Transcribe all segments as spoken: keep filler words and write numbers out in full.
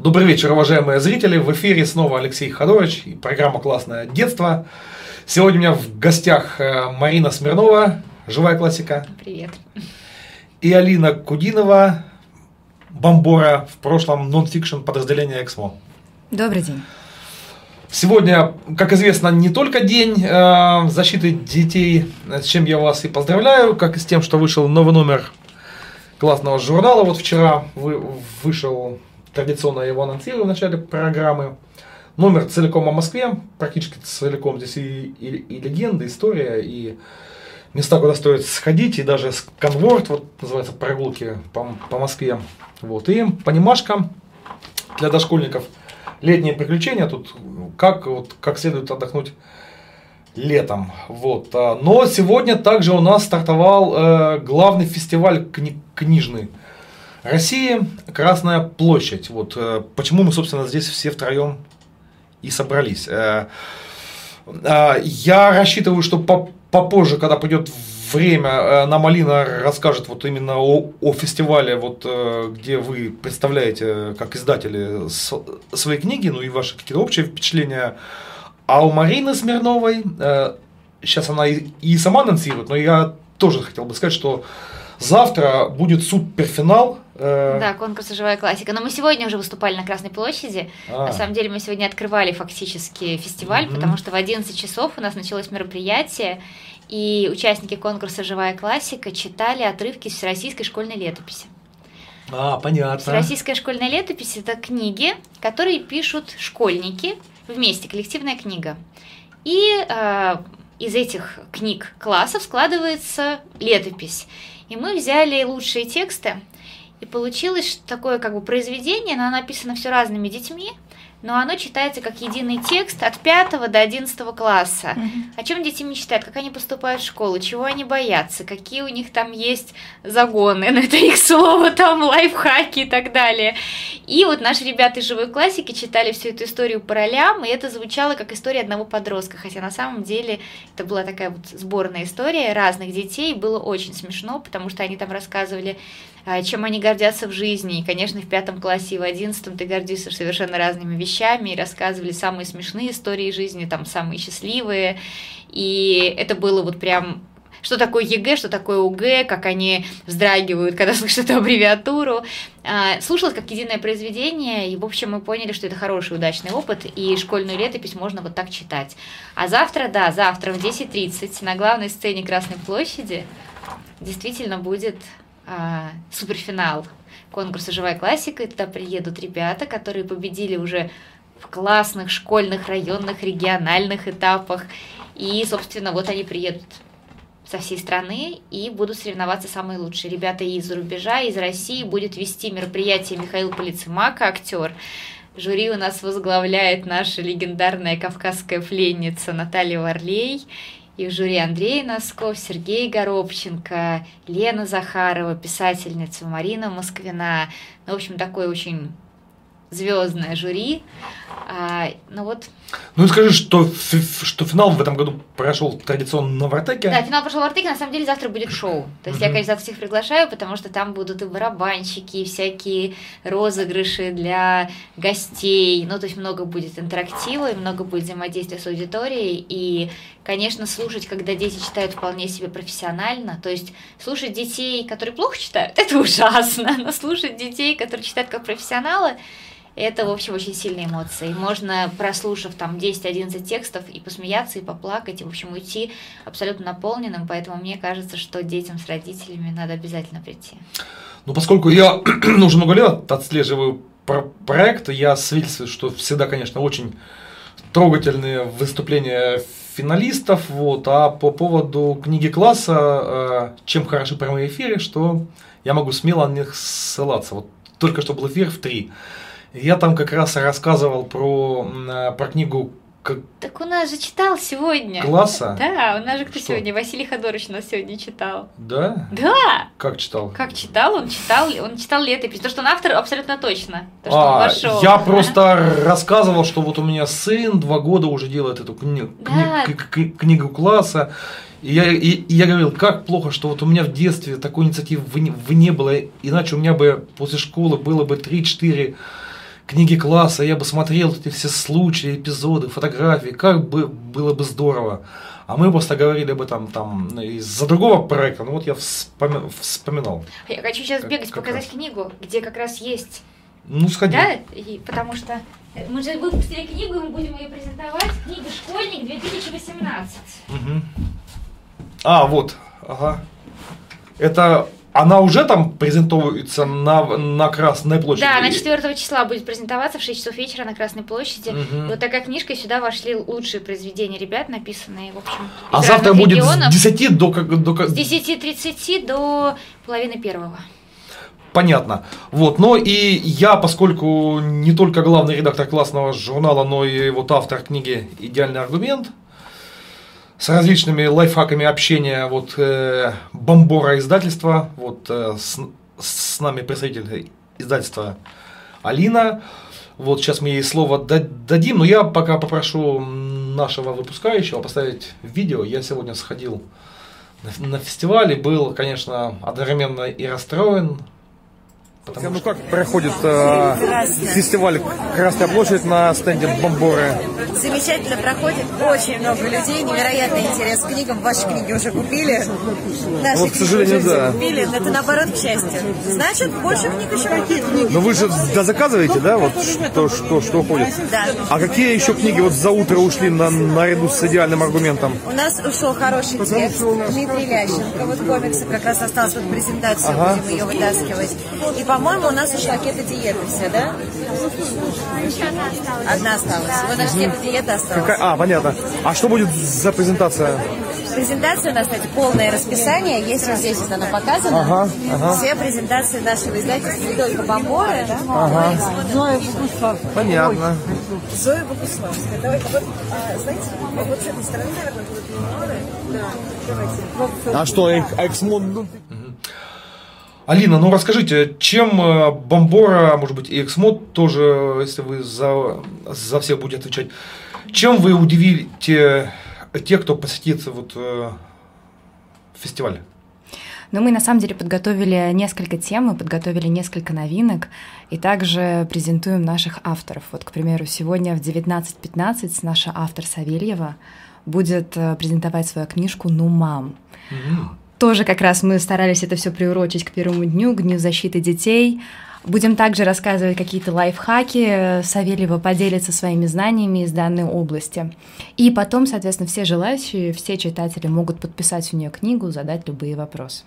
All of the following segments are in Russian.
Добрый вечер, уважаемые зрители. В эфире снова Алексей Ходорович и программа «Классное детство». Сегодня у меня в гостях Марина Смирнова, живая классика. Привет. И Алина Кудинова, бомбора, в прошлом нон-фикшн подразделения «Эксмо». Добрый день. Сегодня, как известно, не только день э, защиты детей, с чем я вас и поздравляю, как и с тем, что вышел новый номер классного журнала. Вот вчера вы, вышел, традиционно я его анонсировал в начале программы. Номер целиком о Москве, практически целиком. Здесь и, и, и легенда, история, и места, куда стоит сходить, и даже сканворд, вот называется, прогулки по, по Москве. Вот. И понимашка для дошкольников. Летние приключения, тут как, вот, как следует отдохнуть летом. Вот. Но сегодня также у нас стартовал э, главный фестиваль кни- книжный России «Красная площадь». Вот. Э, почему мы, собственно, здесь все втроем и собрались. Э, э, я рассчитываю, что по- попозже, когда придет время, э, нам Алина расскажет вот именно о, о фестивале, вот, э, где вы представляете как издатели с, свои книги, ну и ваши какие-то общие впечатления. А у Марины Смирновой, э, сейчас она и, и сама анонсирует, но я тоже хотел бы сказать, что завтра будет суперфинал. Э... Да, конкурс «Живая классика». Но мы сегодня уже выступали на Красной площади. А. На самом деле мы сегодня открывали фактически фестиваль, mm-hmm. потому что в одиннадцать часов у нас началось мероприятие, и участники конкурса «Живая классика» читали отрывки из Всероссийской школьной летописи. А, понятно. Всероссийская школьная летопись – это книги, которые пишут школьники вместе, коллективная книга. И э, из этих книг классов складывается летопись. И мы взяли лучшие тексты, и получилось такое как бы произведение, но оно написано все разными детьми, но оно читается как единый текст от пятого до одиннадцатого класса. Mm-hmm. О чем дети мечтают, как они поступают в школу, чего они боятся, какие у них там есть загоны, но это их слово, там лайфхаки и так далее. И вот наши ребята из «Живой классики» читали всю эту историю по ролям, и это звучало как история одного подростка, хотя на самом деле это была такая вот сборная история разных детей, было очень смешно, потому что они там рассказывали, чем они гордятся в жизни. И, конечно, в пятом классе и в одиннадцатом ты гордишься совершенно разными вещами, и рассказывали самые смешные истории жизни, там самые счастливые. И это было вот прям, что такое ЕГЭ, что такое УГЭ, как они вздрагивают, когда слышат эту аббревиатуру. Слушалось как единое произведение, и, в общем, мы поняли, что это хороший, удачный опыт, и школьную летопись можно вот так читать. А завтра, да, завтра в десять тридцать на главной сцене Красной площади действительно будет а, суперфинал конкурса «Живая классика». И туда приедут ребята, которые победили уже в классных, школьных, районных, региональных этапах. И, собственно, вот они приедут со всей страны и будут соревноваться самые лучшие. Ребята из-за рубежа, из России. Будет вести мероприятие Михаил Полицемака, актер. Жюри у нас возглавляет наша легендарная кавказская пленница Наталья Варлей. И в жюри Андрей Носков, Сергей Горобченко, Лена Захарова, писательница Марина Москвина. Ну, в общем, такое очень звездное жюри. А, ну вот. Ну и скажи, что, что финал в этом году прошел традиционно в Артеке. Да, финал прошел в Артеке, на самом деле завтра будет шоу. То есть mm-hmm. я, конечно, завтра всех приглашаю, потому что там будут и барабанщики, и всякие розыгрыши для гостей. Ну, то есть много будет интерактива, и много будет взаимодействия с аудиторией. И, конечно, слушать, когда дети читают вполне себе профессионально. То есть слушать детей, которые плохо читают, это ужасно. Но слушать детей, которые читают как профессионалы, это, в общем, очень сильные эмоции. Можно, прослушав там десять-одиннадцать текстов, и посмеяться, и поплакать, и, в общем, уйти абсолютно наполненным. Поэтому мне кажется, что детям с родителями надо обязательно прийти. Ну, поскольку я уже много лет отслеживаю проект, я свидетельствую, что всегда, конечно, очень трогательные выступления финалистов. Вот. А по поводу книги класса, чем хороши прямые эфиры, что я могу смело на них ссылаться. Вот только что был эфир в три. Я там как раз рассказывал про, про книгу. Так у нас же читал сегодня. Класса? Да, у нас же кто Что? сегодня? Василий Ходорович у нас сегодня читал. Да? Да. Как читал? Как читал? Он читал, он читал летопись. То, что он автор, абсолютно точно. То, что а, он вошел. Я просто рассказывал, что вот у меня сын два года уже делает эту кни- да. кни- кни- книгу класса. И я, и, и я говорил, как плохо, что вот у меня в детстве такой инициативы не было, иначе у меня бы после школы было бы три-четыре книги класса, я бы смотрел эти все случаи, эпизоды, фотографии, как бы было бы здорово. А мы просто говорили об этом там из-за другого проекта, ну вот я вспоми- вспоминал. Я хочу сейчас как, бегать, как показать раз. книгу, где как раз есть. Ну, сходи. Да, и, потому что мы же выпустили книгу, и мы будем ее презентовать. Книга «Школьник» две тысячи восемнадцать. Угу. А, вот, ага. Это она уже там презентуется на, на Красной площади? Да, она четвёртого числа будет презентоваться в шесть часов вечера на Красной площади. Угу. И вот такая книжка, и сюда вошли лучшие произведения ребят, написанные, в общем, А из завтра разных будет регионов. с десяти до... до... С десяти тридцати до половины первого. Понятно. Вот, но и я, поскольку не только главный редактор классного журнала, но и вот автор книги «Идеальный аргумент», с различными лайфхаками общения, вот э, Бомбора издательства, вот э, с, с нами представитель издательства Алина. Вот сейчас мы ей слово дадим, но я пока попрошу нашего выпускающего поставить видео. Я сегодня сходил на, на фестиваль и был, конечно, одновременно и расстроен. Потому ну что... как проходит э, фестиваль «Красная площадь» на стенде Бомборы? Замечательно проходит, очень много людей, невероятный интерес к книгам. Ваши книги уже купили, наши вот, к сожалению, уже да. купили, но это наоборот к счастью. Значит, больше книг еще будет. Но вы же да, заказываете, да, вот что, что, что уходит? Да. А какие еще книги вот за утро ушли на, наряду с «Идеальным аргументом»? У нас ушел хороший текст, Дмитрий Лященко, вот комиксы как раз осталось под презентацию, ага. Будем ее вытаскивать. И, по-моему, у нас ушла кето-диета вся, да? Одна осталась. Вот наша кето-диета осталась. Какая? А, понятно. А что будет за презентация? Презентация у нас, кстати, полное расписание. Есть вот здесь вот оно показано. Ага, ага. Все презентации нашего издательства, не только Бомборы. Ага. Зоя Богуславская. Понятно. Зоя Богуславская. Давай, вот, а, знаете, вот с этой стороны, наверное, будут Бомборы. Да, давайте. А что, Эксмон? Алина, ну расскажите, чем Бомбора, может быть, и Эксмод тоже, если вы за, за всех будете отвечать, чем вы удивите тех, кто посетит вот, э, фестиваль? Ну, мы на самом деле подготовили несколько тем, мы подготовили несколько новинок, и также презентуем наших авторов. Вот, к примеру, сегодня в девятнадцать пятнадцать наша автор Савельева будет презентовать свою книжку «Ну, мам». Mm-hmm. Тоже как раз мы старались это все приурочить к первому дню, к Дню защиты детей. Будем также рассказывать какие-то лайфхаки. Савельева поделится своими знаниями из данной области. И потом, соответственно, все желающие, все читатели могут подписать у нее книгу, задать любые вопросы.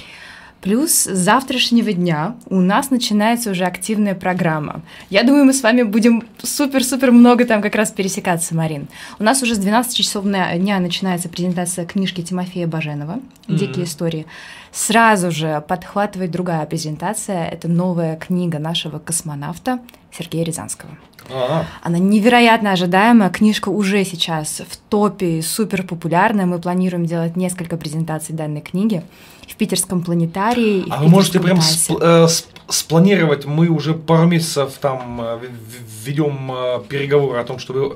Плюс с завтрашнего дня у нас начинается уже активная программа. Я думаю, мы с вами будем супер-супер много там как раз пересекаться, Марин. У нас уже с двенадцати часов дня начинается презентация книжки Тимофея Баженова «Дикие mm-hmm. истории». Сразу же подхватывает другая презентация. Это новая книга нашего космонавта Сергея Рязанского. А-а-а. Она невероятно ожидаемая. Книжка уже сейчас в топе, супер популярная. Мы планируем делать несколько презентаций данной книги в Питерском планетарии. А вы можете прям сп- э, сп- спланировать? Мы уже пару месяцев там э, ведем э, переговоры о том, чтобы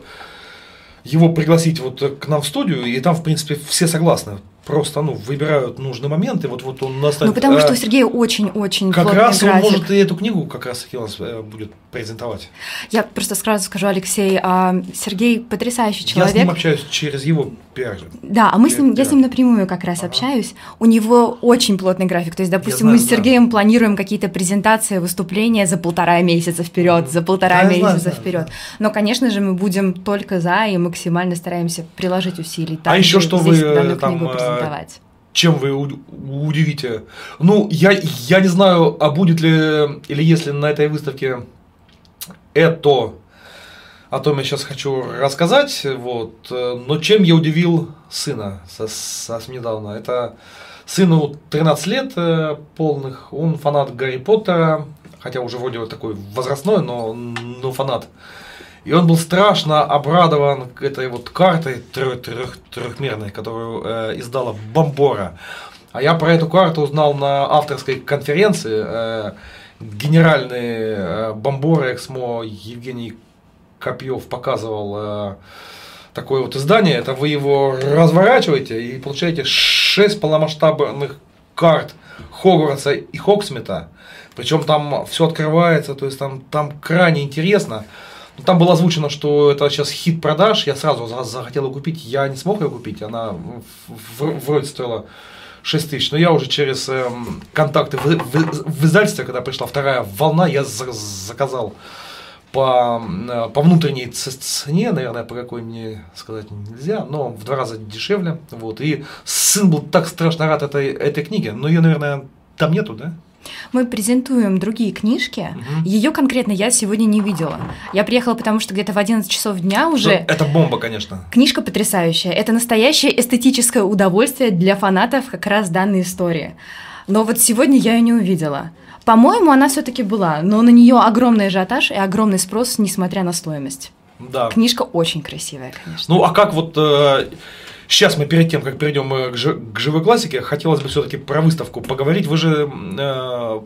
его пригласить вот к нам в студию, и там, в принципе, все согласны. Просто, ну, выбирают нужный момент, и вот, вот он настанет. Ну, потому а, что у Сергея очень-очень как плотный раз график. Он может и эту книгу как раз таки у нас будет презентовать. Я просто сразу скажу, Алексей, Сергей потрясающий человек. Я с ним общаюсь через его пиар. Да, а мы с ним, я с ним напрямую как раз ага. общаюсь. У него очень плотный график. То есть, допустим, знаю, мы с Сергеем да. планируем какие-то презентации, выступления за полтора месяца вперед, за полтора да, месяца знаю, вперед. Да. Но, конечно же, мы будем только за и максимально стараемся приложить усилий. А еще что вы данную там книгу презентовать. Чем вы удивите? Ну, я, я не знаю, а будет ли, или если на этой выставке это, о том я сейчас хочу рассказать, вот, но чем я удивил сына совсем недавно. Это сыну тринадцать лет полных, он фанат Гарри Поттера, хотя уже вроде вот такой возрастной, но, но фанат. И он был страшно обрадован этой вот картой трех, трех, трехмерной, которую э, издала Бомбора. А я про эту карту узнал на авторской конференции. Э, генеральный э, Бомбора Эксмо Евгений Копьев показывал э, такое вот издание. Это вы его разворачиваете и получаете шесть полномасштабных карт Хогвартса и Хоксмита. Причем там все открывается, то есть там, там крайне интересно. Там было озвучено, что это сейчас хит продаж, я сразу захотел ее купить, я не смог ее купить, она вроде стоила шесть тысяч, но я уже через э, контакты в, в, в издательстве, когда пришла вторая волна, я за, заказал по, по внутренней цене, наверное, по какой мне сказать нельзя, но в два раза дешевле, вот, и сын был так страшно рад этой, этой книге, но ее, наверное, там нету, да? Мы презентуем другие книжки. Угу. Ее конкретно я сегодня не видела. Я приехала, потому что где-то в одиннадцать часов дня уже... Ну, это бомба, конечно. Книжка потрясающая. Это настоящее эстетическое удовольствие для фанатов как раз данной истории. Но вот сегодня я ее не увидела. По-моему, она все-таки была, но на нее огромный ажиотаж и огромный спрос, несмотря на стоимость. Да. Книжка очень красивая, конечно. Ну, а как вот... Э- Сейчас мы перед тем, как перейдем к, жи- к живой классике, хотелось бы все-таки про выставку поговорить. Вы же э,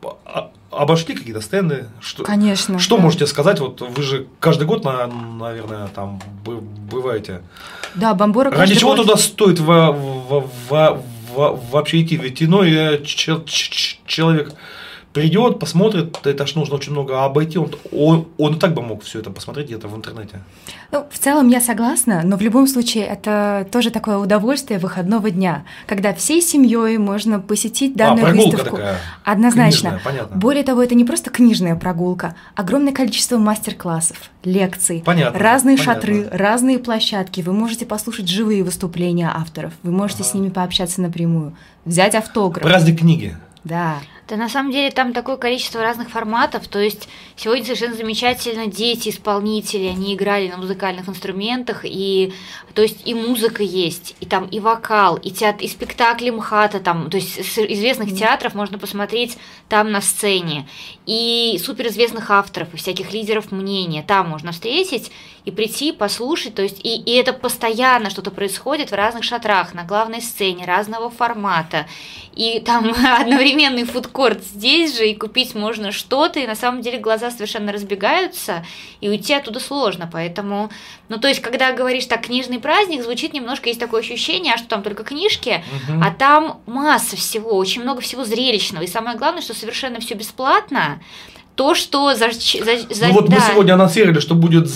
обошли какие-то стенды? Что, Конечно. Что да. можете сказать? Вот вы же каждый год, на, наверное, там бываете. Да, Бомбора каждый Ради чего год... туда стоит в, в, в, в, вообще идти? Ведь иной ч, ч, человек придет, посмотрит, это ж нужно очень много обойти, он, он, он и так бы мог все это посмотреть где-то в интернете. Ну, в целом я согласна, но в любом случае это тоже такое удовольствие выходного дня, когда всей семьей можно посетить данную а, прогулка выставку. Такая Однозначно. Книжная, понятно. Более того, это не просто книжная прогулка, огромное количество мастер-классов, лекций, понятно, разные понятно. шатры, разные площадки. Вы можете послушать живые выступления авторов, вы можете ага. с ними пообщаться напрямую, взять автограф. Праздник книги. Да. Да, на самом деле там такое количество разных форматов, то есть сегодня совершенно замечательно дети-исполнители, они играли на музыкальных инструментах, и то есть и музыка есть, и там и вокал, и, театр, и спектакли МХАТа, там, то есть с известных mm-hmm. театров можно посмотреть там на сцене, и суперизвестных авторов, и всяких лидеров мнения там можно встретить и прийти, послушать, то есть и, и это постоянно что-то происходит в разных шатрах, на главной сцене, разного формата, и там одновременный фудкорт здесь же, и купить можно что-то, и на самом деле глаза совершенно разбегаются, и уйти оттуда сложно, поэтому, ну, то есть, когда говоришь так, книжный праздник, звучит немножко, есть такое ощущение, а что там только книжки, угу. а там масса всего, очень много всего зрелищного, и самое главное, что совершенно все бесплатно, то, что за... за, за ну, вот да. мы сегодня анонсировали, что будет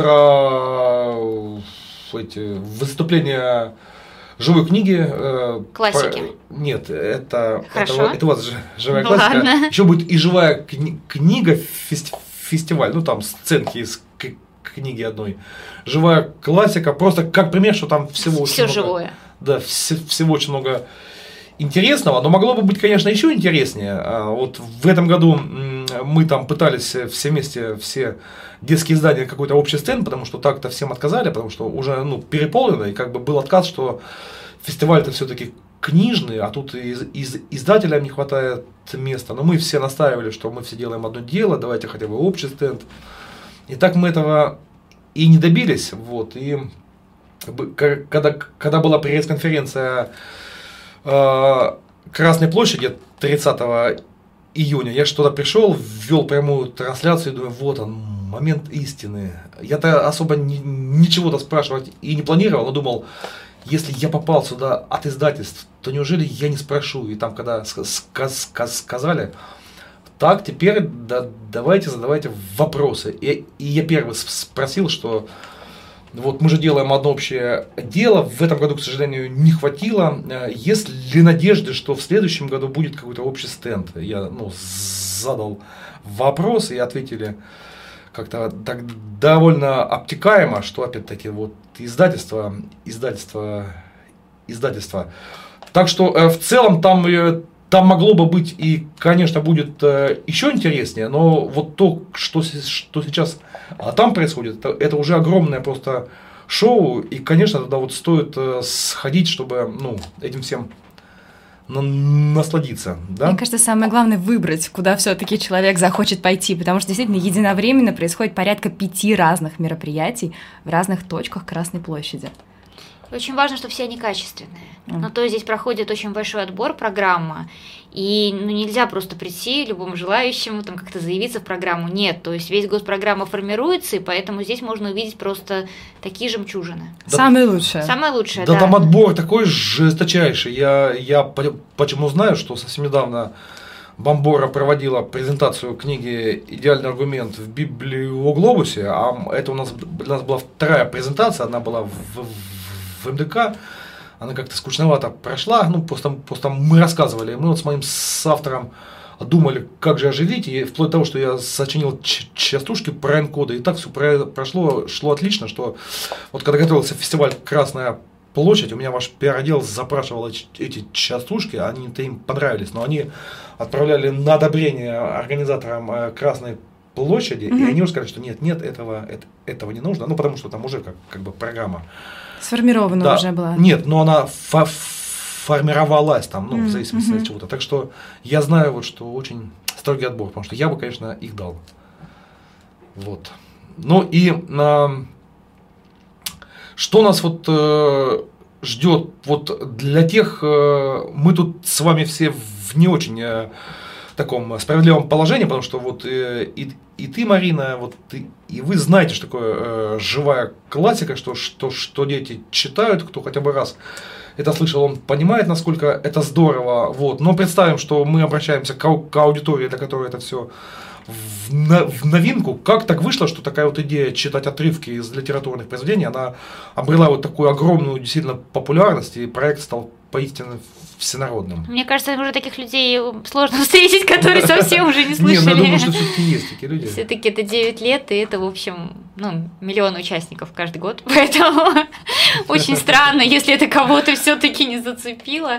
завтра эти выступления живой книги. Э, классики. По... Нет, это, это, это у вас живая ну, классика. Ладно. Еще будет и живая кни- книга, фести- фестиваль, ну там сценки из к- книги одной. Живая классика, просто как пример, что там всего очень Все много. живое. Да, вс- всего очень много интересного, но могло бы быть, конечно, еще интереснее. Вот в этом году мы там пытались все вместе, все детские издания, какой-то общий стенд, потому что так-то всем отказали, потому что уже ну, переполнено, и как бы был отказ, что фестиваль-то все-таки книжный, а тут из, из, издателям не хватает места. Но мы все настаивали, что мы все делаем одно дело, давайте хотя бы общий стенд. И так мы этого и не добились. Вот, и когда, когда была пресс-конференция Красной площади тридцатого июня, я что-то пришел, ввел прямую трансляцию и думаю, вот он, момент истины. Я-то особо ни, ничего-то спрашивать и не планировал, но думал, если я попал сюда от издательств, то неужели я не спрошу? И там, когда сказ- сказ- сказали, так, теперь да, давайте задавайте вопросы. И, и я первый спросил, что вот мы же делаем одно общее дело, в этом году, к сожалению, не хватило. Есть ли надежды, что в следующем году будет какой-то общий стенд? Я ну, задал вопрос, и ответили как-то так довольно обтекаемо, что опять-таки вот издательство, издательство, издательство. Так что в целом там, там могло бы быть и, конечно, будет еще интереснее, но вот то, что, что сейчас а там происходит, это, это уже огромное просто шоу, и, конечно, туда вот стоит сходить, чтобы ну, этим всем насладиться. Да? Мне кажется, самое главное выбрать, куда все-таки человек захочет пойти, потому что действительно единовременно происходит порядка пяти разных мероприятий в разных точках Красной площади. Очень важно, чтобы все они качественные. Mm. Ну, то есть здесь проходит очень большой отбор, программа, и ну, нельзя просто прийти любому желающему, там как-то заявиться в программу. Нет, то есть весь год программа формируется, и поэтому здесь можно увидеть просто такие жемчужины. Да, самые лучшие. Самое лучшее, да. Да, там отбор такой жесточайший. Я, я почему знаю, что совсем недавно Бомбора проводила презентацию книги «Идеальный аргумент» в Библиоглобусе, а это у нас, у нас была вторая презентация, одна была в, в, в эм дэ ка, она как-то скучновато прошла, ну просто, просто мы рассказывали, мы вот с моим соавтором думали, как же оживить, и вплоть до того, что я сочинил частушки про энкоды, и так все прошло, шло отлично, что вот когда готовился фестиваль «Красная площадь», у меня ваш пиар-отдел запрашивал эти частушки, они-то им понравились, но они отправляли на одобрение организаторам Красной площади, mm-hmm. и они уже сказали, что нет, нет, этого, это, этого не нужно, ну потому что там уже как, как бы программа. Сформирована да. уже была. Нет, но она фо- формировалась там, ну, mm-hmm. в зависимости mm-hmm. от чего-то. Так что я знаю, вот, что очень строгий отбор, потому что я бы, конечно, их дал. Вот. Ну и а, что нас вот э, ждет вот для тех, э, мы тут с вами все в не очень э, таком справедливом положении, потому что вот э, и, и ты, Марина, вот и, и вы знаете, что такое э, живая классика, что, что, что дети читают, кто хотя бы раз это слышал, он понимает, насколько это здорово. Вот. Но представим, что мы обращаемся к, ау- к аудитории, для которой это все в, на, в новинку. Как так вышло, что такая вот идея читать отрывки из литературных произведений, она обрела вот такую огромную действительно популярность, и проект стал поистине всенародным. Мне кажется, уже таких людей сложно встретить, которые совсем уже не слышали. Нет, я думаю, что все-таки есть такие люди. Все-таки это девять лет, и это, в общем, ну, миллион участников каждый год, поэтому очень странно, если это кого-то все-таки не зацепило.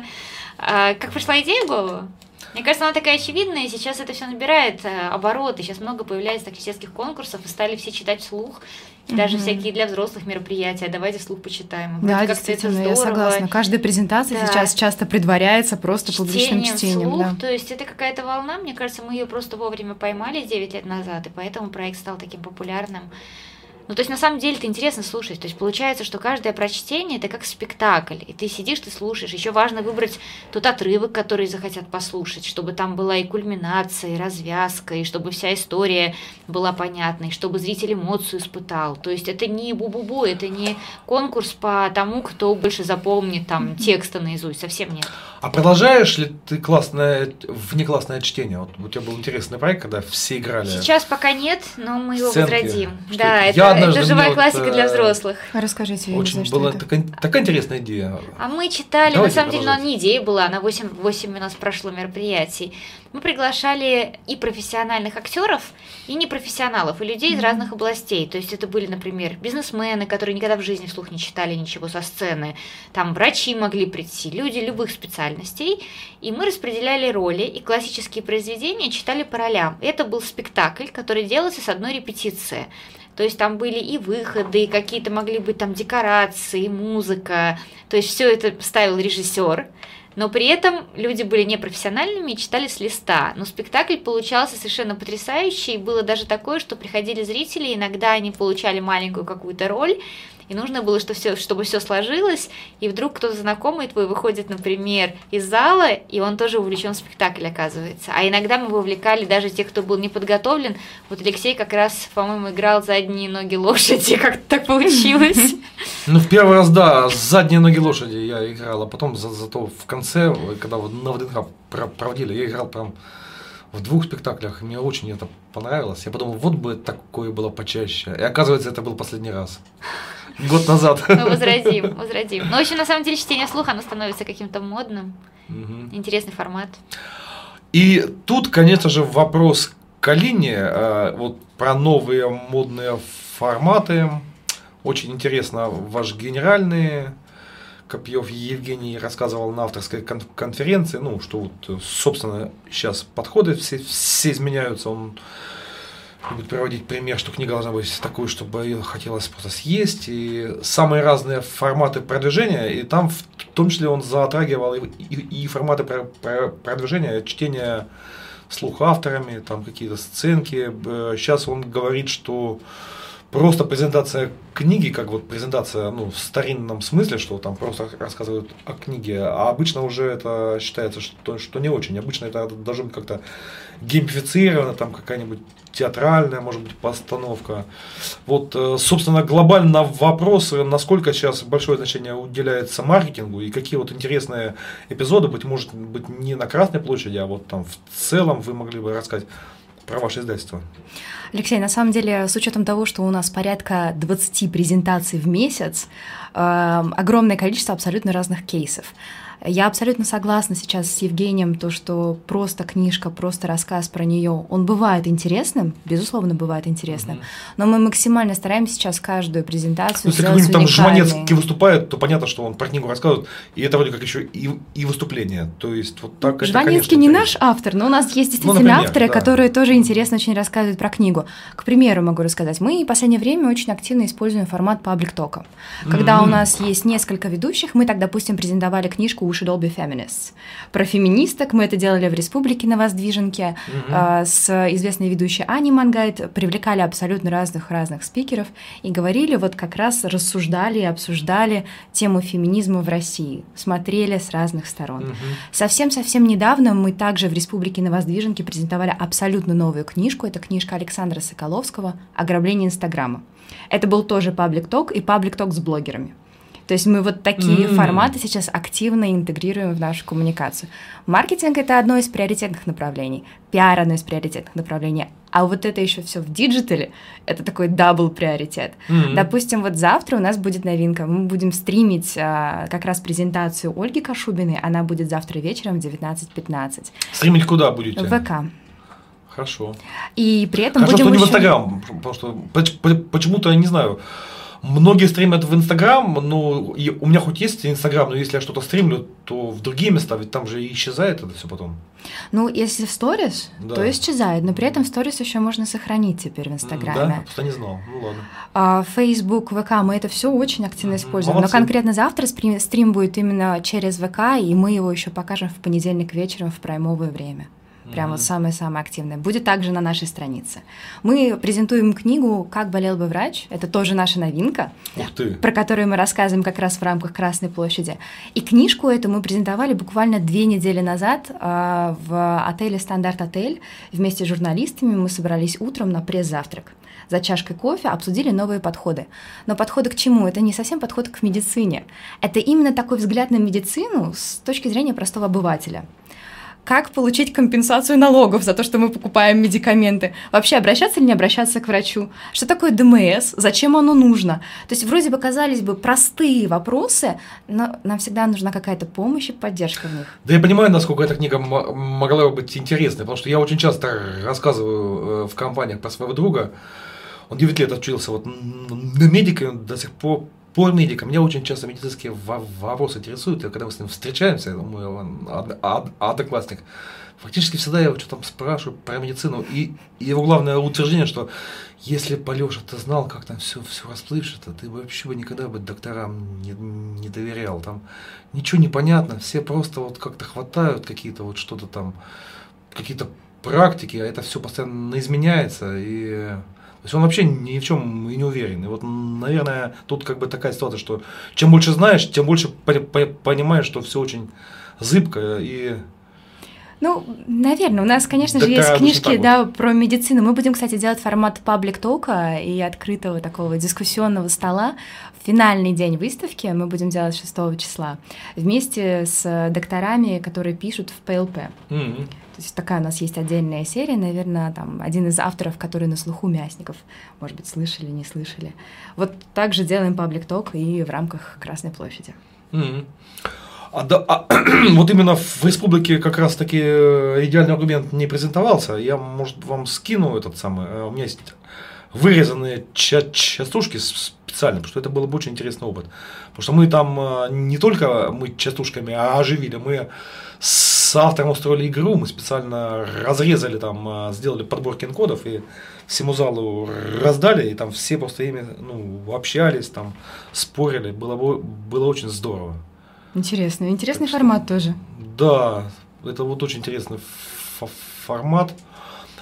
Как пришла идея в голову? Мне кажется, она такая очевидная, сейчас это все набирает обороты, сейчас много появляется таких сельских конкурсов, и стали все читать вслух, и mm-hmm. даже всякие для взрослых мероприятия, давайте вслух почитаем. Да, действительно, я согласна. Каждая презентация да. сейчас часто предваряется просто чтением публичным чтением. Вслух, да. То есть это какая-то волна, мне кажется, мы ее просто вовремя поймали девять лет назад, и поэтому проект стал таким популярным. Ну, то есть, на самом деле, это интересно слушать. То есть, получается, что каждое прочтение – это как спектакль. И ты сидишь, ты слушаешь. Еще важно выбрать тот отрывок, который захотят послушать, чтобы там была и кульминация, и развязка, и чтобы вся история была понятной, чтобы зритель эмоцию испытал. То есть, это не бу-бу-бу, это не конкурс по тому, кто больше запомнит там текста наизусть. Совсем нет. А продолжаешь ли ты классное, внеклассное чтение? Вот у тебя был интересный проект, когда все играли. Сейчас пока нет, но мы его сценки. возродим. Что Да, это, это, это живая вот, классика для взрослых. Расскажите, очень знаю, была это. такая, такая интересная идея. А мы читали, Давайте на самом деле, продолжать. но не идея была, на восемь, восемь у нас прошло мероприятий. Мы приглашали и профессиональных актеров, и непрофессионалов, и людей из разных областей. То есть это были, например, бизнесмены, которые никогда в жизни вслух не читали ничего со сцены. Там врачи могли прийти, люди любых специальностей. И мы распределяли роли, и классические произведения читали по ролям. Это был спектакль, который делался с одной репетиции. То есть там были и выходы, и какие-то могли быть там декорации, и музыка. То есть все это ставил режиссер. Но при этом люди были непрофессиональными и читали с листа. Но спектакль получался совершенно потрясающий. И было даже такое, что приходили зрители, иногда они получали маленькую какую-то роль, и нужно было, что все, чтобы все сложилось, и вдруг кто-то знакомый твой выходит, например, из зала, и он тоже увлечен в спектакль, оказывается. А иногда мы вовлекали даже тех, кто был не подготовлен. Вот Алексей как раз, по-моему, играл задние ноги лошади, как-то так получилось. Ну, в первый раз, да, задние ноги лошади я играл, а потом за, зато в конце, когда вот на ВДНХ проводили, я играл прям в двух спектаклях, мне очень это понравилось. Я подумал, вот бы такое было почаще. И оказывается, это был последний раз. Год назад. Мы возродим, возродим. Но еще на самом деле чтение вслух, оно становится каким-то модным. Угу. Интересный формат. И тут, конечно же, вопрос к Алине. Вот про новые модные форматы. Очень интересно ваш генеральный. Копьев Евгений рассказывал на авторской кон- конференции, ну, что вот, собственно, сейчас подходы все, все изменяются. Он любит приводить пример, что книга должна быть такой, чтобы ее хотелось просто съесть, и самые разные форматы продвижения, и там в том числе он затрагивал и, и, и форматы про, про, продвижения, чтения вслух авторами, там какие-то сценки. Сейчас он говорит, что просто презентация книги, как вот презентация, ну, в старинном смысле, что там просто рассказывают о книге, а обычно уже это считается, что, что не очень. Обычно это должно быть как-то геймифицировано, там какая-нибудь театральная, может быть, постановка. Вот, собственно, глобально вопрос, насколько сейчас большое значение уделяется маркетингу и какие вот интересные эпизоды, быть может быть, не на Красной площади, а вот там в целом вы могли бы рассказать про ваше издательство. Алексей, на самом деле, с учетом того, что у нас порядка двадцати презентаций в месяц, э, огромное количество абсолютно разных кейсов. Я абсолютно согласна сейчас с Евгением, то, что просто книжка, просто рассказ про нее, он бывает интересным, безусловно, бывает интересным, mm-hmm. но мы максимально стараемся сейчас каждую презентацию сделать уникальной. Если там Жванецкий выступает, то понятно, что он про книгу рассказывает, и это вроде как еще и, и выступление. То есть вот так. Жванецкий не наш автор, но у нас есть действительно ну, например, авторы, да. которые тоже интересно очень рассказывают про книгу. К примеру, могу рассказать, мы в последнее время очень активно используем формат паблик-тока. Когда mm-hmm. у нас есть несколько ведущих, мы так, допустим, презентовали книжку «We should all be feminists». Про феминисток мы это делали в Республике на Воздвиженке mm-hmm. э, с известной ведущей Аней Мангайт, привлекали абсолютно разных-разных спикеров и говорили, вот как раз рассуждали и обсуждали тему феминизма в России, смотрели с разных сторон. Mm-hmm. Совсем-совсем недавно мы также в Республике на Воздвиженке презентовали абсолютно новую книжку, это книжка Александра Соколовского «Ограбление Инстаграма». Это был тоже паблик-ток и паблик-ток с блогерами. То есть мы вот такие mm. форматы сейчас активно интегрируем в нашу коммуникацию. Маркетинг — это одно из приоритетных направлений, пиар — одно из приоритетных направлений, а вот это еще все в диджитале — это такой дабл приоритет. Mm-hmm. Допустим, вот завтра у нас будет новинка, мы будем стримить а, как раз презентацию Ольги Кашубиной, она будет завтра вечером в девятнадцать пятнадцать. Стримить куда будете? В ВК. Хорошо. И при этом Хорошо, будем что не еще... в Инстаграм, потому что почему-то, не знаю, многие стримят в Инстаграм, но и у меня хоть есть Инстаграм, но если я что-то стримлю, то в другие места, ведь там же исчезает это все потом. Ну, если в сторис, да. то исчезает, но при этом сторис еще можно сохранить теперь в Инстаграме. Да, просто не знал, ну ладно. А, Facebook, ВК, мы это все очень активно используем, Молодцы. Но конкретно завтра стрим, стрим будет именно через ВК, и мы его еще покажем в понедельник вечером в праймовое время. Прям mm-hmm. вот самое-самое активное. Будет также на нашей странице. Мы презентуем книгу «Как болел бы врач». Это тоже наша новинка, Ух ты. про которую мы рассказываем как раз в рамках Красной площади. И книжку эту мы презентовали буквально две недели назад э, в отеле «Стандарт Отель». Вместе с журналистами мы собрались утром на пресс-завтрак. За чашкой кофе обсудили новые подходы. Но подходы к чему? Это не совсем подход к медицине. Это именно такой взгляд на медицину с точки зрения простого обывателя. Как получить компенсацию налогов за то, что мы покупаем медикаменты? Вообще обращаться или не обращаться к врачу? Что такое ДМС? Зачем оно нужно? То есть вроде бы казались бы простые вопросы, но нам всегда нужна какая-то помощь и поддержка в них. Да я понимаю, насколько эта книга могла бы быть интересной, потому что я очень часто рассказываю в компаниях про своего друга. Он девять лет учился вот на медика, и он до сих пор по медикам. Меня очень часто медицинские вопросы интересуют, и когда мы с ним встречаемся, мой одноклассник, фактически всегда я его что-то там спрашиваю про медицину, и, и его главное утверждение, что если бы, Леша, ты знал, как там все, все расплывчато, ты бы вообще бы никогда бы докторам не, не доверял, там ничего не понятно, все просто вот как-то хватают какие-то вот что-то там, какие-то практики, а это все постоянно изменяется, и... То есть он вообще ни в чем и не уверен. И вот, наверное, тут как бы такая ситуация, что чем больше знаешь, тем больше понимаешь, что все очень зыбко и... Ну, наверное, у нас, конечно же, есть книжки да, про медицину. Мы будем, кстати, делать формат паблик-тока и открытого такого дискуссионного стола. В финальный день выставки мы будем делать шестого числа вместе с докторами, которые пишут в пэ эл пэ. Mm-hmm. То есть такая у нас есть отдельная серия, наверное, там один из авторов, который на слуху Мясников, может быть, слышали, не слышали. Вот также делаем паблик-ток и в рамках Красной площади. Mm-hmm. А, да, а, вот именно в республике как раз таки идеальный аргумент не презентовался. Я, может, вам скину этот самый. У меня есть вырезанные ча- частушки специально, потому что это был бы очень интересный опыт. Потому что мы там не только мы частушками оживили, мы с автором устроили игру, мы специально разрезали там, сделали подбор пин-кодов и всему залу раздали, и там все просто ими ну, общались, там спорили. Было, было очень здорово. Интересно. Интересный так формат что, тоже. Да, это вот очень интересный ф- формат.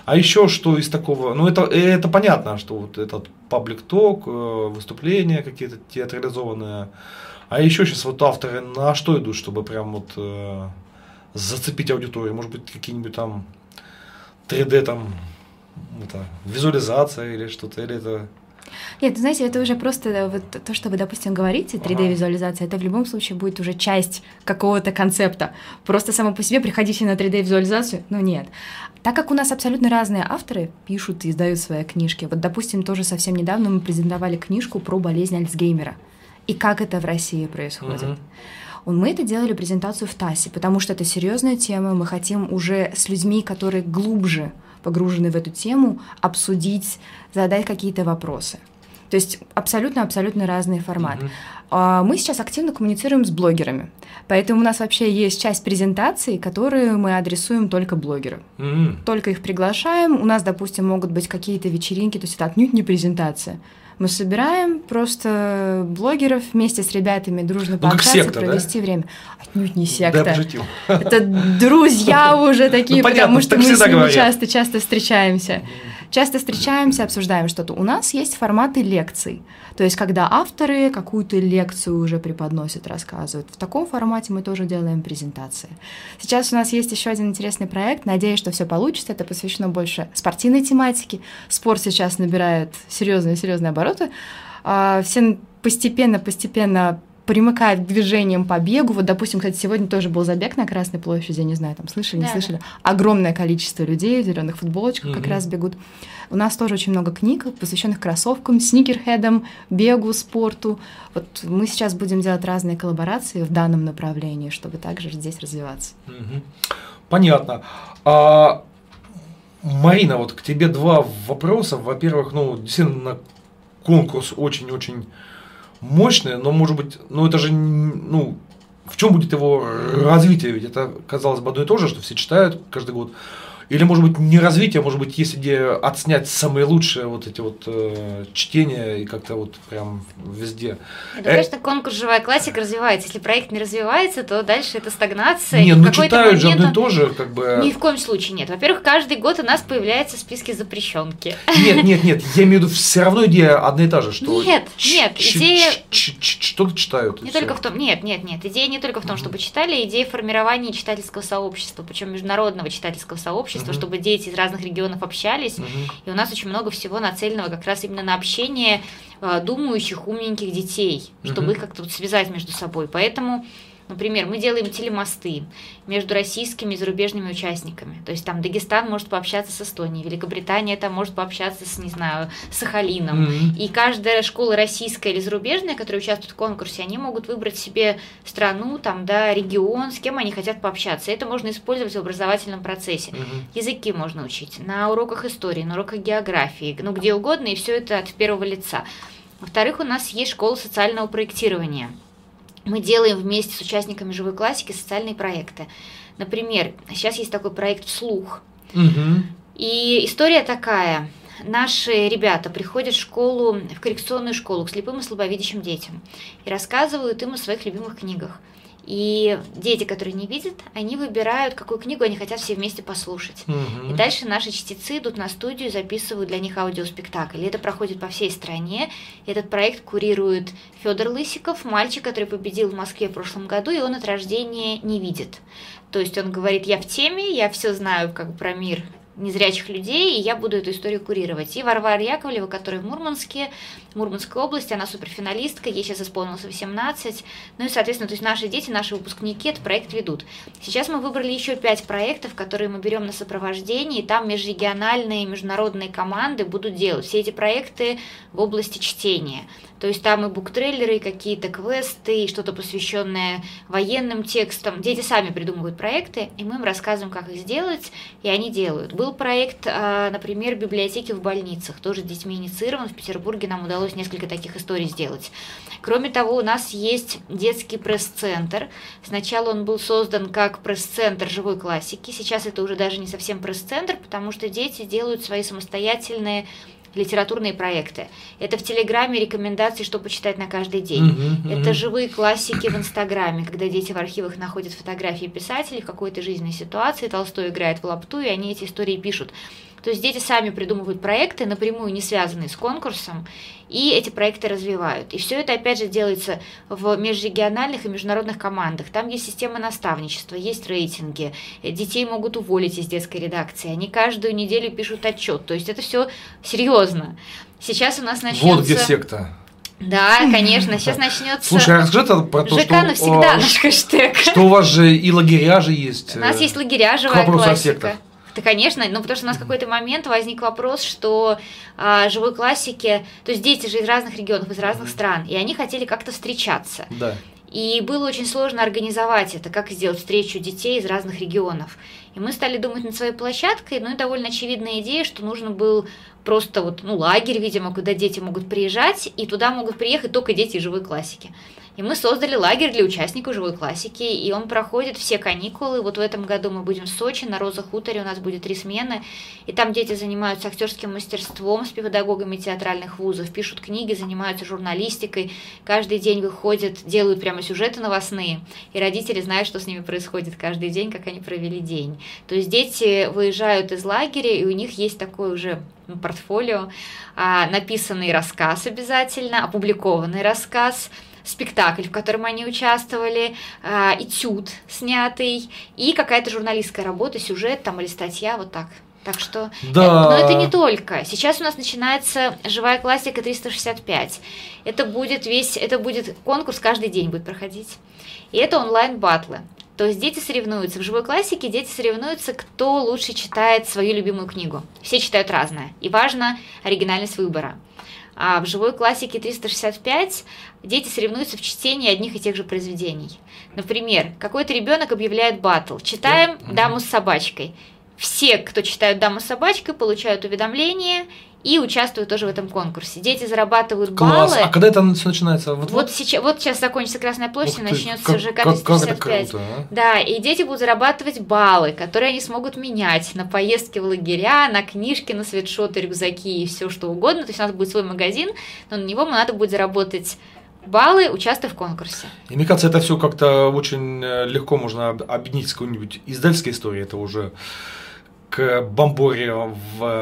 А еще что из такого, ну это, это понятно, что вот этот паблик-ток, выступления какие-то театрализованные, а еще сейчас вот авторы на что идут, чтобы прям вот э, зацепить аудиторию, может быть какие-нибудь там три дэ там, это, визуализация или что-то, или это... Нет, знаете, это уже просто вот то, что вы, допустим, говорите, три дэ-визуализация, это в любом случае будет уже часть какого-то концепта. Просто само по себе приходите на три дэ-визуализацию, ну нет. Так как у нас абсолютно разные авторы пишут и издают свои книжки, вот, допустим, тоже совсем недавно мы презентовали книжку про болезнь Альцгеймера и как это в России происходит. Mm-hmm. Мы это делали презентацию в ТАССе, потому что это серьезная тема, мы хотим уже с людьми, которые глубже погружены в эту тему, обсудить, задать какие-то вопросы. То есть абсолютно-абсолютно разный формат. Mm-hmm. Мы сейчас активно коммуницируем с блогерами, поэтому у нас вообще есть часть презентаций, которые мы адресуем только блогерам. Mm-hmm. Только их приглашаем. У нас, допустим, могут быть какие-то вечеринки, то есть это отнюдь не презентация. Мы собираем просто блогеров вместе с ребятами дружно пообщаться, ну, секта, провести, да? Время. Отнюдь не секта. Да, пошутил. Это друзья уже такие, ну, потому что мы с ними часто-часто встречаемся. Часто встречаемся, обсуждаем что-то. У нас есть форматы лекций. То есть, когда авторы какую-то лекцию уже преподносят, рассказывают. В таком формате мы тоже делаем презентации. Сейчас у нас есть еще один интересный проект. Надеюсь, что все получится. Это посвящено больше спортивной тематике. Спорт сейчас набирает серьезные-серьезные обороты. Все постепенно-постепенно примыкает к движениям по бегу. Вот, допустим, кстати, сегодня тоже был забег на Красной площади, не знаю, там слышали, не да, слышали. Да. Огромное количество людей в зеленых футболочках mm-hmm. как раз бегут. У нас тоже очень много книг, посвященных кроссовкам, сникерхедам, бегу, спорту. Вот мы сейчас будем делать разные коллаборации в данном направлении, чтобы также здесь развиваться. Mm-hmm. Понятно. А, Марина, вот к тебе два вопроса. Во-первых, ну, действительно, конкурс очень-очень мощное, но, может быть, ну это же, ну, в чем будет его развитие? Ведь это, казалось бы, одно и то же, что все читают каждый год. Или, может быть, не развитие, может быть, есть идея отснять самые лучшие вот эти вот э, чтения и как-то вот прям везде. Я думаю, э... что конкурс «Живая классика» развивается. Если проект не развивается, то дальше это стагнация. Не, ну читают же одно и то же, как бы. Ни в коем случае нет. Во-первых, каждый год у нас появляются списки запрещенки. Нет, нет, нет, я имею в виду, все равно идея одна и та же, что. Нет, нет, идея. Что-то читают. Не только в том, нет, нет, нет. Идея не только в том, чтобы читали, идея формирования читательского сообщества, причем международного читательского сообщества. Uh-huh. Чтобы дети из разных регионов общались, uh-huh. и у нас очень много всего нацеленного как раз именно на общение э, думающих, умненьких детей, чтобы uh-huh. их как-то вот связать между собой. Поэтому, например, мы делаем телемосты между российскими и зарубежными участниками. То есть там Дагестан может пообщаться с Эстонией, Великобритания там может пообщаться с, не знаю, Сахалином. Mm-hmm. И каждая школа российская или зарубежная, которая участвует в конкурсе, они могут выбрать себе страну, там, да, регион, с кем они хотят пообщаться. Это можно использовать в образовательном процессе. Mm-hmm. Языки можно учить на уроках истории, на уроках географии, ну где угодно, и все это от первого лица. Во-вторых, у нас есть школа социального проектирования. Мы делаем вместе с участниками «Живой классики» социальные проекты. Например, сейчас есть такой проект «Вслух». Угу. И история такая. Наши ребята приходят в школу, в коррекционную школу к слепым и слабовидящим детям и рассказывают им о своих любимых книгах. И дети, которые не видят, они выбирают, какую книгу они хотят все вместе послушать. Угу. И дальше наши чтецы идут на студию и записывают для них аудиоспектакль. И это проходит по всей стране. Этот проект курирует Федор Лысиков, мальчик, который победил в Москве в прошлом году, и он от рождения не видит. То есть он говорит: я в теме, я все знаю как бы про мир незрячих людей, и я буду эту историю курировать. И Варвара Яковлева, которая в Мурманске, в Мурманской области, она суперфиналистка, ей сейчас исполнилось восемнадцать. Ну и, соответственно, то есть наши дети, наши выпускники этот проект ведут. Сейчас мы выбрали еще пять проектов, которые мы берем на сопровождение, и там межрегиональные и международные команды будут делать. Все эти проекты в области чтения. То есть там и буктрейлеры, и какие-то квесты, и что-то посвященное военным текстам. Дети сами придумывают проекты, и мы им рассказываем, как их сделать, и они делают. Был проект, например, библиотеки в больницах, тоже с детьми инициирован. В Петербурге нам удалось несколько таких историй сделать. Кроме того, у нас есть детский пресс-центр. Сначала он был создан как пресс-центр живой классики. Сейчас это уже даже не совсем пресс-центр, потому что дети делают свои самостоятельные литературные проекты. Это в Телеграме рекомендации, что почитать на каждый день. Uh-huh, uh-huh. Это живые классики в Инстаграме, когда дети в архивах находят фотографии писателей в какой-то жизненной ситуации, Толстой играет в лапту, и они эти истории пишут. То есть дети сами придумывают проекты, напрямую не связанные с конкурсом, и эти проекты развивают. И все это, опять же, делается в межрегиональных и международных командах. Там есть система наставничества, есть рейтинги, детей могут уволить из детской редакции, они каждую неделю пишут отчет. То есть это все серьезно. Сейчас у нас начнется... Вот где секта. Да, конечно, сейчас начнется... Слушай, а расскажи про то, ЖК что... навсегда а, наш хэштег. Что у вас же и лагеря же есть. У нас есть лагеря, живая классика. Да, конечно, ну потому что у нас в какой-то момент возник вопрос, что а, живой классике, то есть дети же из разных регионов, из разных стран, и они хотели как-то встречаться. Да. И было очень сложно организовать это, как сделать встречу детей из разных регионов. И мы стали думать над своей площадкой, ну и довольно очевидная идея, что нужно был просто вот, ну, лагерь, видимо, куда дети могут приезжать, и туда могут приехать только дети из живой классики. И мы создали лагерь для участников живой классики, и он проходит все каникулы. Вот в этом году мы будем в Сочи, на Роза Хуторе у нас будет три смены, и там дети занимаются актерским мастерством с педагогами театральных вузов, пишут книги, занимаются журналистикой, каждый день выходят, делают прямо сюжеты новостные, и родители знают, что с ними происходит каждый день, как они провели день. То есть дети выезжают из лагеря, и у них есть такое уже портфолио, написанный рассказ обязательно, опубликованный рассказ, спектакль, в котором они участвовали, э, этюд снятый и какая-то журналистская работа, сюжет там или статья, вот так. Так что, да. Но это не только. Сейчас у нас начинается живая классика триста шестьдесят пять. Это будет весь, это будет конкурс, каждый день будет проходить. И это онлайн-баттлы. То есть дети соревнуются. В живой классике дети соревнуются, кто лучше читает свою любимую книгу. Все читают разное. И важна оригинальность выбора. А в живой классике триста шестьдесят пять дети соревнуются в чтении одних и тех же произведений. Например, какой-то ребенок объявляет баттл. Читаем «Даму с собачкой». Все, кто читают «Даму с собачкой», получают уведомление и участвуют тоже в этом конкурсе. Дети зарабатывают Класс. баллы. А когда это все начинается? Вот, вот, сейчас, вот сейчас закончится Красная площадь, начнется как, ЖК как, триста шестьдесят пять. Как это круто, а? Да, и дети будут зарабатывать баллы, которые они смогут менять на поездки в лагеря, на книжки, на свитшоты, рюкзаки и все что угодно. То есть у нас будет свой магазин, но на него надо будет заработать баллы, участвуя в конкурсе. И мне кажется, это все как-то очень легко можно объединить с какой-нибудь издательской историей. Это уже к Бамборе, в,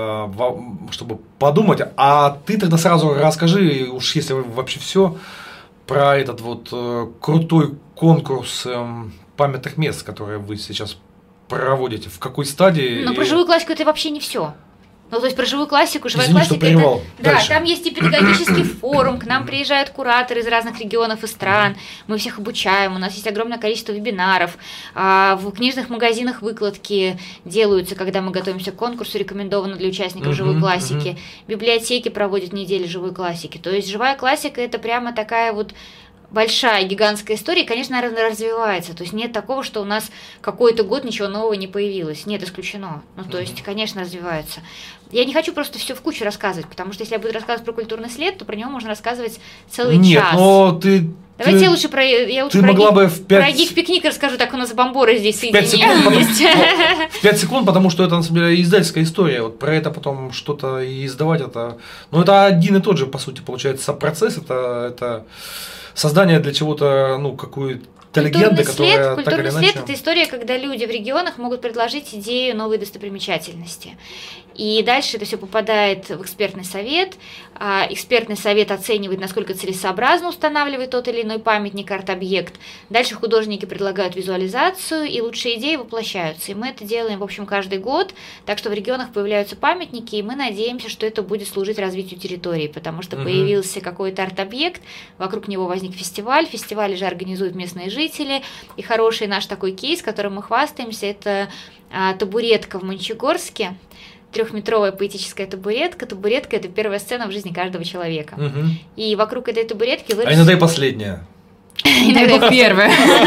в, чтобы подумать. А ты тогда сразу расскажи, уж если вообще все, про этот вот э, крутой конкурс э, памятных мест, которые вы сейчас проводите. В какой стадии? Ну, про живую классику это вообще не все. Ну, то есть про живую классику, живая Извини, классика, это, да, там есть и педагогический форум, к нам приезжают кураторы из разных регионов и стран, мы всех обучаем, у нас есть огромное количество вебинаров, в книжных магазинах выкладки делаются, когда мы готовимся к конкурсу, рекомендовано для участников uh-huh, живой классики, uh-huh. библиотеки проводят недели живой классики, то есть живая классика это прямо такая вот большая, гигантская история, и, конечно, она развивается. То есть нет такого, что у нас какой-то год ничего нового не появилось. Нет, исключено. Ну, то есть, конечно, развивается. Я не хочу просто все в кучу рассказывать, потому что если я буду рассказывать про культурный след, то про него можно рассказывать целый нет, час. Нет, но ты... Давайте ты, я лучше про, я лучше ты про, могла гик, бы в пять... про гик-пикник расскажу, так у нас бомборы здесь соединены. есть. В пять секунд, потому что это, на самом деле, издательская история. Вот про это потом что-то и издавать, это... Ну, это один и тот же, по сути, получается, процесс. Это... это... создание для чего-то, ну, какую-то легенду, которая культурный так или след иначе... – это история, когда люди в регионах могут предложить идею новой достопримечательности. И дальше это все попадает в экспертный совет. Экспертный совет оценивает, насколько целесообразно устанавливать тот или иной памятник, арт-объект. Дальше художники предлагают визуализацию, и лучшие идеи воплощаются. И мы это делаем, в общем, каждый год. Так что в регионах появляются памятники, и мы надеемся, что это будет служить развитию территории, потому что угу. появился какой-то арт-объект, вокруг него возник фестиваль. Фестивали же организуют местные жители. И хороший наш такой кейс, которым мы хвастаемся, это табуретка в Мончегорске. Трехметровая поэтическая табуретка. Табуретка – это первая сцена в жизни каждого человека. Угу. И вокруг этой табуретки вырос... А иногда и последняя. Иногда и первая.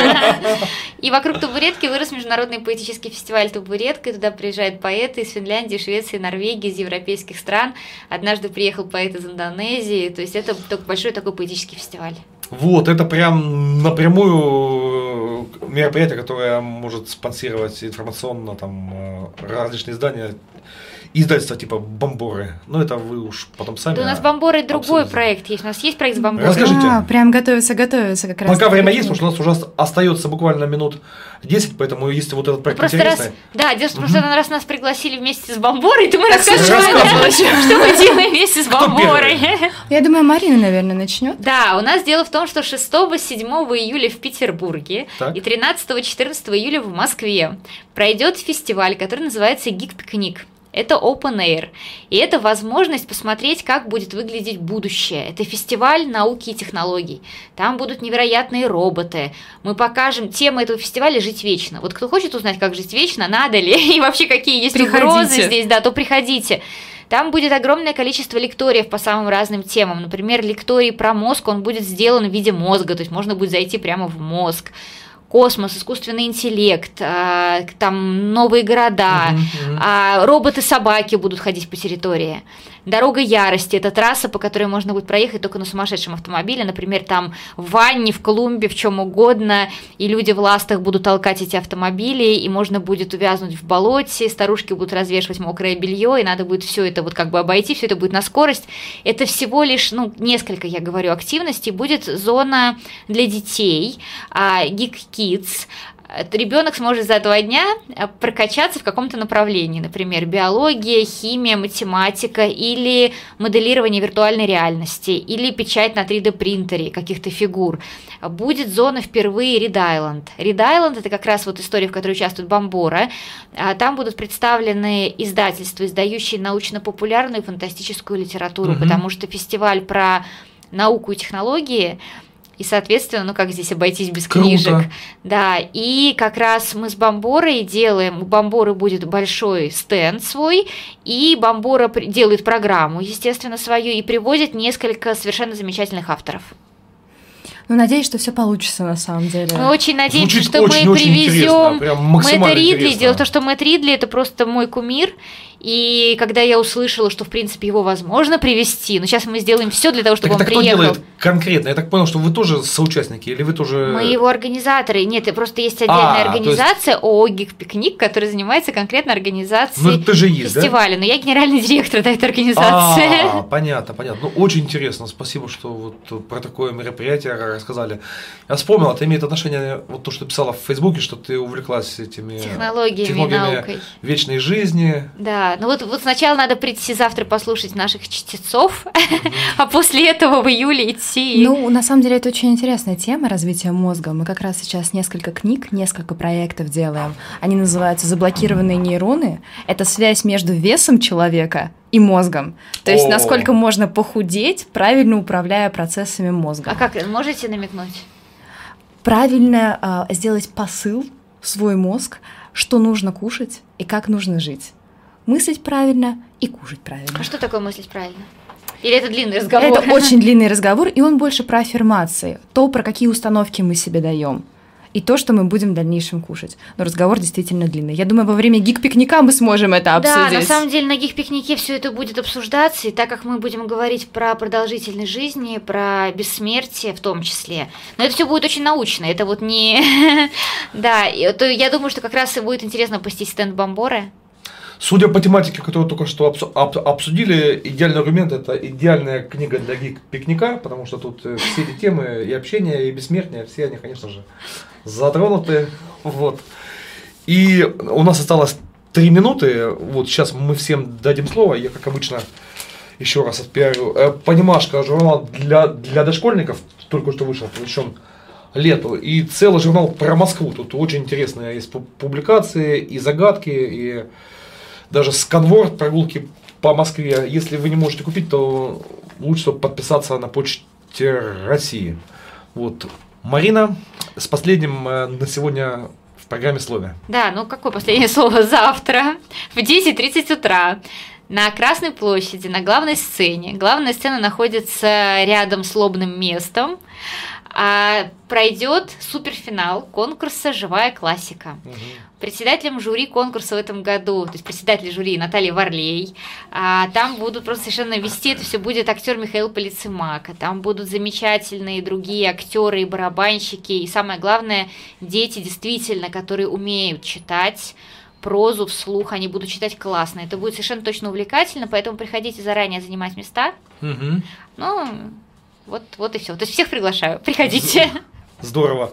И вокруг табуретки вырос международный поэтический фестиваль «Табуретка». И туда приезжают поэты из Финляндии, Швеции, Норвегии, из европейских стран. Однажды приехал поэт из Индонезии. То есть это большой такой поэтический фестиваль. Вот, это прям напрямую мероприятие, которое может спонсировать информационно там различные издания, издательства типа «Бомборы». Но это вы уж потом сами. Да у нас «Бомборы» другой обсудите. проект есть. У нас есть проект с «Бомборы». Расскажите. А, прям готовится, готовится как раз. Пока время есть, потому что у нас уже остается буквально минут десять, поэтому если вот этот проект Просто интересный... раз, да, дело в том, что раз нас пригласили вместе с «Бомборой», то мы Так расскажем, рассказывай. что мы делаем вместе с Кто «Бомборой». Я думаю, Марина, наверное, начнет. Да, у нас дело в том, что шестого-седьмого июля в Петербурге Так. и тринадцатого-четырнадцатого июля в Москве пройдет фестиваль, который называется «Гик-пикник». Это open air, и это возможность посмотреть, как будет выглядеть будущее. Это фестиваль науки и технологий. Там будут невероятные роботы. Мы покажем, тема этого фестиваля «Жить вечно». Вот кто хочет узнать, как жить вечно, надо ли, и вообще какие есть Приходите. угрозы здесь, да, то приходите. Там будет огромное количество лекториев по самым разным темам. Например, лекторий про мозг, он будет сделан в виде мозга, то есть можно будет зайти прямо в мозг. Космос, искусственный интеллект, а, там новые города, Мгм, мгм. а, роботы-собаки будут ходить по территории. Дорога ярости – это трасса, по которой можно будет проехать только на сумасшедшем автомобиле, например, там в ванне, в клумбе, в чем угодно, и люди в ластах будут толкать эти автомобили, и можно будет увязнуть в болоте, старушки будут развешивать мокрое белье, и надо будет все это вот как бы обойти, все это будет на скорость. Это всего лишь, ну, несколько, я говорю, активностей. Будет зона для детей, Geek Kids. Ребенок сможет за два дня прокачаться в каком-то направлении, например, биология, химия, математика или моделирование виртуальной реальности, или печать на три дэ принтере каких-то фигур. Будет зона впервые Read Island. Read Island – это как раз вот история, в которой участвует Бомбора. Там будут представлены издательства, издающие научно-популярную и фантастическую литературу, Мгм. потому что фестиваль про науку и технологии. И, соответственно, ну как здесь обойтись без Круто. книжек? Да, и как раз мы с Бомборой делаем, у Бомборы будет большой стенд свой, и Бомбора при- делает программу, естественно, свою, и привозит несколько совершенно замечательных авторов. Ну, надеюсь, что все получится на самом деле. Мы очень надеемся, Звучит что очень, мы очень интересно, привезем прям Мэтта максимально Ридли. интересно. Дело в том, что Мэтт Ридли это просто мой кумир. И когда я услышала, что в принципе его возможно привезти, но сейчас мы сделаем все для того, чтобы Так он это кто приехал. делает конкретно? Я так понял, что вы тоже соучастники, или вы тоже... Мы его организаторы. Нет, и просто есть отдельная А, организация ООО «Гик-пикник», которая занимается конкретно организацией Ну, это же есть, да? фестиваля. Но я генеральный директор да, этой организации. А, понятно, понятно. Ну, очень интересно. Спасибо, что вот про такое мероприятие рассказали. Я вспомнил, это имеет отношение, вот то, что ты писала в Фейсбуке, что ты увлеклась этими Технологиями и наукой. вечной жизни. Да, ну вот, вот сначала надо прийти завтра послушать наших чтецов, а после этого в июле идти. Ну, на самом деле, это очень интересная тема развития мозга. Мы как раз сейчас несколько книг, несколько проектов делаем. Они называются «Заблокированные нейроны». Это связь между весом человека и мозгом. То есть, О. насколько можно похудеть, правильно управляя процессами мозга. А как, можете намекнуть? Правильно а, сделать посыл в свой мозг, что нужно кушать и как нужно жить. Мыслить правильно и кушать правильно. А что такое мыслить правильно? Или это длинный разговор? Это очень длинный разговор, и он больше про аффирмации, то, про какие установки мы себе даем, и то, что мы будем в дальнейшем кушать. Но разговор действительно длинный. Я думаю, во время гик-пикника мы сможем это обсудить. Да, на самом деле на гик-пикнике все это будет обсуждаться, и так как мы будем говорить про продолжительность жизни, про бессмертие в том числе, но это все будет очень научно, это вот не... Да, то я думаю, что как раз и будет интересно посетить стенд Бомборы. Судя по тематике, которую только что обсу- об- обсудили, идеальный аргумент – это идеальная книга для гик-пикника, потому что тут э, все эти темы и общение, и бессмертие, все они, конечно же, затронуты. Вот. И у нас осталось три минуты. Вот сейчас мы всем дадим слово. Я, как обычно, еще раз отпиарю. Э, Понимашка, журнал для, для дошкольников, только что вышел, посвящен лету. И целый журнал про Москву. Тут очень интересные есть пу- публикации и загадки, и даже сканворд прогулки по Москве. Если вы не можете купить, то лучше всего подписаться на Почте России. Вот. Марина, с последним э, на сегодня в программе слове. Да, ну какое последнее слово? Завтра в десять тридцать утра на Красной площади, на главной сцене. Главная сцена находится рядом с лобным местом. А пройдет суперфинал конкурса «Живая классика». Угу. Председателем жюри конкурса в этом году, то есть председатель жюри Наталья Варлей, а, там будут просто совершенно вести, это все будет актер Михаил Полицемак, там будут замечательные другие актеры и барабанщики, и самое главное, дети действительно, которые умеют читать прозу вслух, они будут читать классно, это будет совершенно точно увлекательно, поэтому приходите заранее занимать места. Угу. Ну, вот, вот и все. То есть всех приглашаю, приходите. Здорово.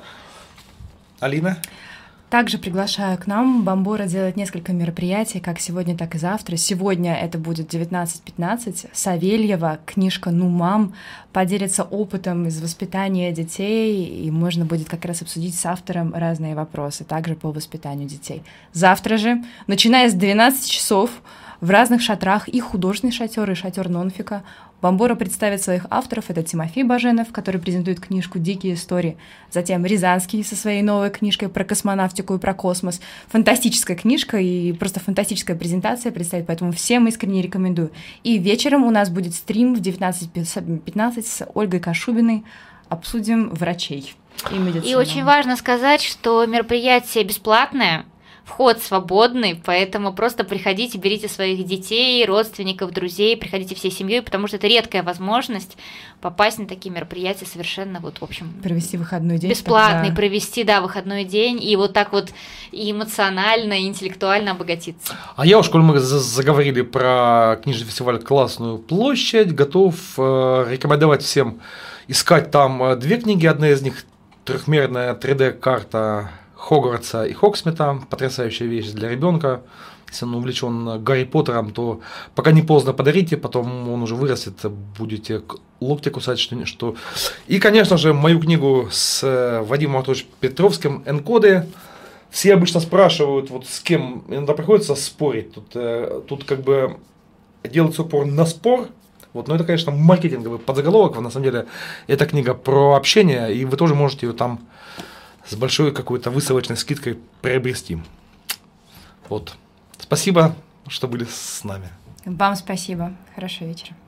Алина? Также приглашаю к нам. Бомбора делает несколько мероприятий, как сегодня, так и завтра. Сегодня это будет девятнадцать пятнадцать. Савельева, книжка «Ну, мам», поделится опытом из воспитания детей, и можно будет как раз обсудить с автором разные вопросы, также по воспитанию детей. Завтра же, начиная с двенадцати часов, в разных шатрах, и художественный шатер, и шатер нонфика, Бомбора представит своих авторов. Это Тимофей Баженов, который презентует книжку «Дикие истории». Затем Рязанский со своей новой книжкой про космонавтику и про космос. Фантастическая книжка и просто фантастическая презентация предстоит, поэтому всем искренне рекомендую. И вечером у нас будет стрим в девятнадцать пятнадцать с Ольгой Кашубиной. Обсудим врачей и медицину. И очень важно сказать, что мероприятие бесплатное, вход свободный, поэтому просто приходите, берите своих детей, родственников, друзей, приходите всей семьей, потому что это редкая возможность попасть на такие мероприятия совершенно, вот, в общем... Провести выходной день. Бесплатный, тогда... провести, да, выходной день, и вот так вот и эмоционально, и интеллектуально обогатиться. А я уж, коль мы заговорили про книжный фестиваль «Классную площадь», готов э, рекомендовать всем искать там две книги, одна из них трехмерная три дэ-карта Хогвартса и Хоксмита, потрясающая вещь для ребенка. Если он увлечен Гарри Поттером, то пока не поздно подарите, потом он уже вырастет, будете локти кусать, что, что. И, конечно же, мою книгу с Вадимом Анатольевичем Петровским «Энкоды». Все обычно спрашивают, вот с кем иногда приходится спорить. Тут, тут как бы делается упор на спор. Вот, но это, конечно, маркетинговый подзаголовок. На самом деле, эта книга про общение, и вы тоже можете ее там с большой какой-то выставочной скидкой приобрести. Вот. Спасибо, что были с нами. Вам спасибо. Хорошего вечера.